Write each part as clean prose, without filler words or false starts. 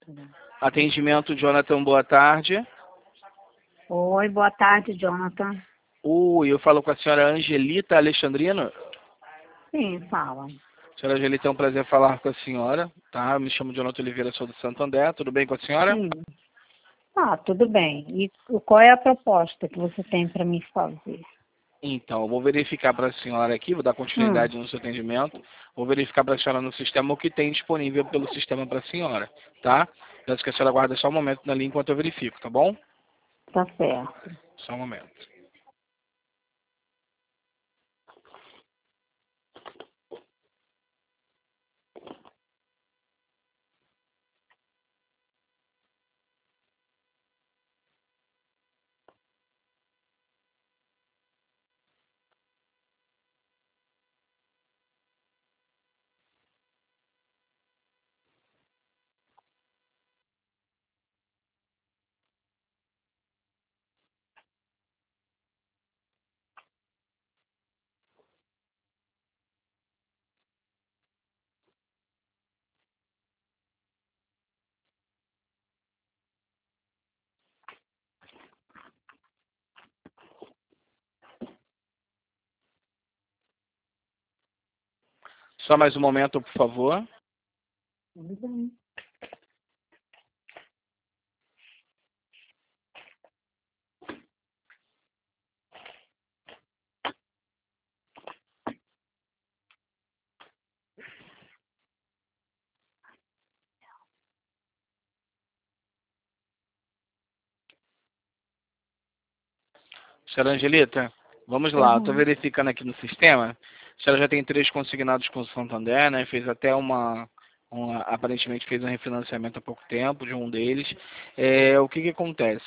Atendimento, Jonathan, boa tarde. Oi, boa tarde, Jonathan. Eu falo com a senhora Angelita Alexandrino. Sim, fala. Senhora Angelita, é um prazer falar com a senhora, tá? Eu me chamo Jonathan Oliveira, sou do Santo André. Tudo bem com a senhora? Sim. Tudo bem. E qual é a proposta que você tem para me fazer? Então, eu vou verificar para a senhora aqui, vou dar continuidade no seu atendimento. Vou verificar para a senhora no sistema o que tem disponível pelo sistema para a senhora, tá? Peço que a senhora aguarde só um momento na linha enquanto eu verifico, tá bom? Tá certo. Só um momento. Só mais um momento, por favor. Tudo bem. Senhora Angelita, vamos lá. Estou verificando aqui no sistema. A senhora já tem 3 consignados com o Santander, né? Fez até aparentemente fez um refinanciamento há pouco tempo de um deles. O que acontece?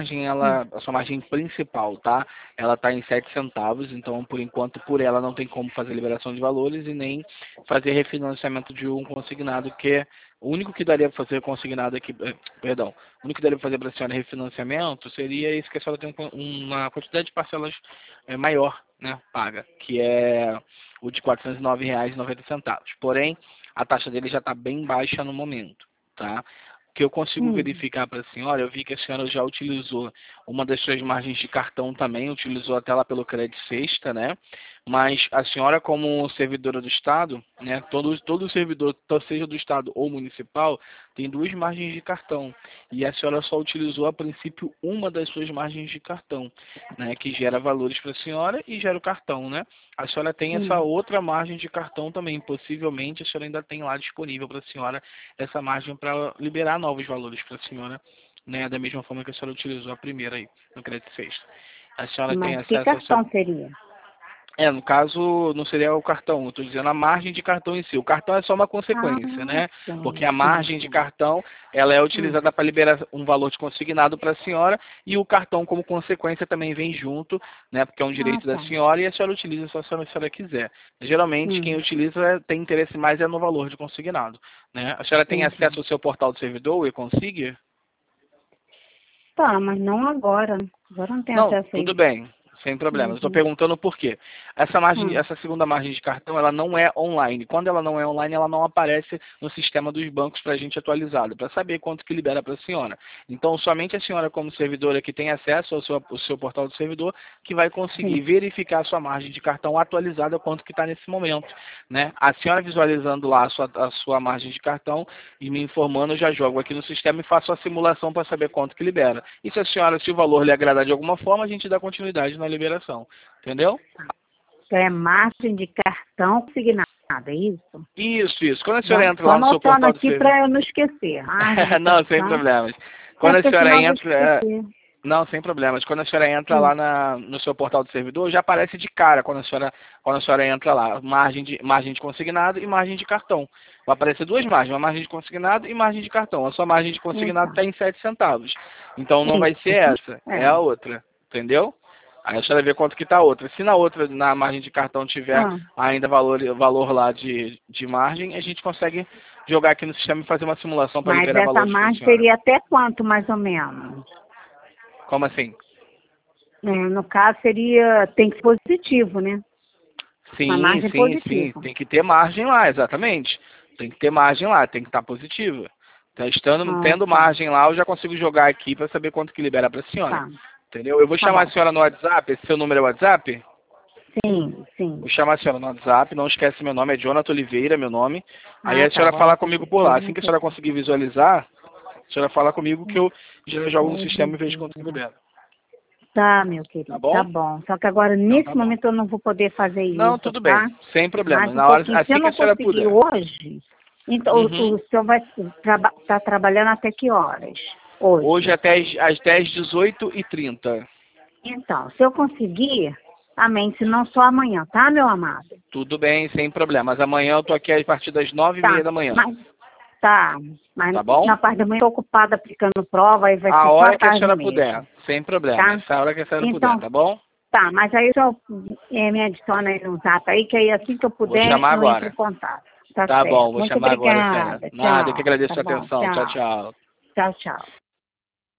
A sua margem principal, tá? Ela está em 7 centavos, então por enquanto por ela não tem como fazer liberação de valores e nem fazer refinanciamento de um consignado o único que daria para fazer consignado aqui, perdão, o único que daria para fazer para a senhora refinanciamento seria isso que a senhora tem uma quantidade de parcelas maior, né, paga, que é o de R$ 409,90. Porém, a taxa dele já está bem baixa no momento, tá? O que eu consigo verificar para a senhora, eu vi que a senhora já utilizou uma das suas margens de cartão também, utilizou até lá pelo Crédito Sexta, né? Mas a senhora, como servidora do Estado, né? Todo servidor, seja do Estado ou municipal, tem 2 margens de cartão. E a senhora só utilizou, a princípio, uma das suas margens de cartão, né? Que gera valores para a senhora e gera o cartão, né? A senhora tem essa outra margem de cartão também. Possivelmente a senhora ainda tem lá disponível para a senhora essa margem para liberar novos valores para a senhora, né? Da mesma forma que a senhora utilizou a primeira aí, no Crédito Sexta. A senhora tem Mas que acesso cartão seria? no caso, não seria o cartão, eu estou dizendo a margem de cartão em si. O cartão é só uma consequência, né? Porque a margem de cartão, ela é utilizada para liberar um valor de consignado para a senhora e o cartão, como consequência, também vem junto, né? Porque é um direito da senhora e a senhora utiliza só se a senhora quiser. Geralmente, quem utiliza tem interesse mais no valor de consignado, né? A senhora tem acesso ao seu portal do servidor, o e-consigue? Tá, mas não agora. Agora não tem Não, acesso a tudo isso. bem, sem problemas. Estou perguntando por quê. Essa segunda margem de cartão, ela não é online. Quando ela não é online, ela não aparece no sistema dos bancos para a gente atualizado, para saber quanto que libera para a senhora. Então, somente a senhora, como servidora que tem acesso ao seu portal do servidor, que vai conseguir verificar a sua margem de cartão atualizada, quanto que está nesse momento, né? A senhora visualizando lá a sua margem de cartão e me informando, eu já jogo aqui no sistema e faço a simulação para saber quanto que libera. E se a senhora, se o valor lhe agradar de alguma forma, a gente dá continuidade na liberação. Entendeu? É margem de cartão consignado, é isso? Isso. Quando a senhora entra lá no seu anotando portal do aqui servidor... para eu não esquecer. Não, sem problemas. Quando a Porque senhora senão eu vou entra... esquecer. Não, sem problemas. Quando a senhora entra lá no seu portal do servidor, já aparece de cara quando a senhora entra lá, margem de consignado e margem de cartão. Vai aparecer 2 margens, uma margem de consignado e margem de cartão. A sua margem de consignado está em 7 centavos. Então não vai ser essa, é a outra. Entendeu? Aí a senhora vê quanto que está a outra. Se na outra, na margem de cartão, tiver ainda valor lá de margem, a gente consegue jogar aqui no sistema e fazer uma simulação para Mas liberar essa valores para a margem senhora. seria até quanto, mais ou menos? Como assim? No caso, tem que ser positivo, né? Uma margem positiva. Tem que ter margem lá, exatamente. Tem que ter margem lá, tem que estar positiva. Tendo margem lá, eu já consigo jogar aqui para saber quanto que libera para a senhora. Tá. Entendeu? Eu vou chamar a senhora no WhatsApp. Esse seu número é WhatsApp? Sim, sim. Vou chamar a senhora no WhatsApp. Não esquece meu nome, é Jonathan Oliveira, meu nome. Aí a senhora fala comigo por lá. Assim que a senhora conseguir visualizar, a senhora fala comigo que eu já jogo no sistema e vejo quanto que libera. Tá, meu querido. Tá bom? Tá bom. Só que agora, nesse momento, eu não vou poder fazer isso. Não, tudo bem. Tá? Sem problema. Mas Na hora, se assim eu que não a senhora conseguir puder. hoje, então o senhor vai estar trabalhando até que horas? Hoje até às 18h30. Então, se eu conseguir, amém. Se não, só amanhã, tá, meu amado? Tudo bem, sem problema. Mas amanhã eu tô aqui a partir das 9h30 da manhã. Mas Tá bom? na parte da manhã eu tô ocupada aplicando prova e vai ser A só hora a que a tarde senhora mesmo. puder. Sem problema. Tá? Essa hora que a senhora Então, puder, tá bom? Tá, mas aí eu me adiciona aí no zap aí, que aí assim que eu Vou puder, chamar eu entro agora. em contato. Tá Tá certo. bom, vou Muito chamar agora, obrigada. senhora. Nada, eu que Tchau. agradeço Tá a bom. atenção. Tchau, Tchau. tchau. Tchau, tchau.